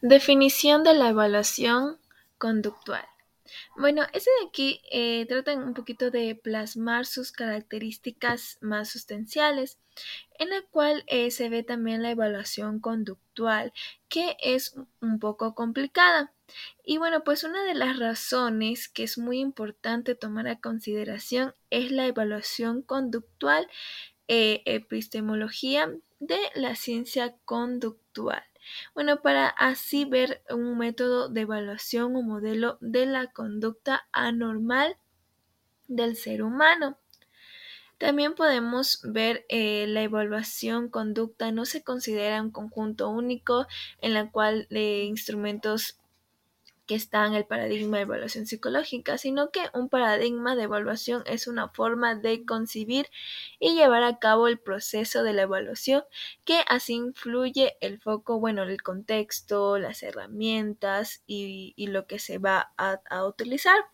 Definición de la evaluación conductual. Bueno, este de aquí trata un poquito de plasmar sus características más sustanciales, en la cual se ve también la evaluación conductual, que es un poco complicada. Y bueno, pues una de las razones que es muy importante tomar a consideración es la evaluación conductual, epistemología de la ciencia conductual. Bueno, para así ver un método de evaluación o modelo de la conducta anormal del ser humano. También podemos ver la evaluación conducta no se considera un conjunto único en la cual instrumentos que está en el paradigma de evaluación psicológica, sino que un paradigma de evaluación es una forma de concebir y llevar a cabo el proceso de la evaluación, que así influye el foco, bueno, el contexto, las herramientas y lo que se va a utilizar.